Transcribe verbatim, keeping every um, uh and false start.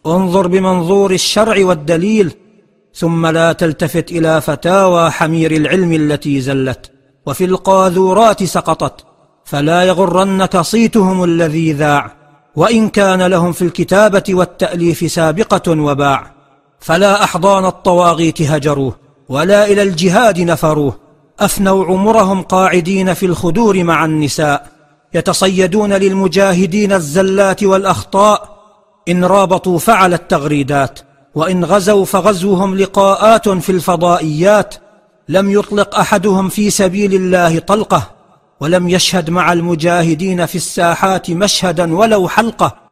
انظر بمنظور الشرع والدليل، ثم لا تلتفت إلى فتاوى حمير العلم التي زلت وفي القاذورات سقطت، فلا يغرنك صيتهم الذي ذاع، وإن كان لهم في الكتابة والتأليف سابقة وباع. فلا أحضان الطواغيت هجروه، ولا إلى الجهاد نفروه، أفنوا عمرهم قاعدين في الخدور مع النساء، يتصيدون للمجاهدين الزلات والأخطاء، إن رابطوا فعل التغريدات، وإن غزوا فغزوهم لقاءات في الفضائيات. لم يطلق أحدهم في سبيل الله طلقة، ولم يشهد مع المجاهدين في الساحات مشهدا ولو حلقة.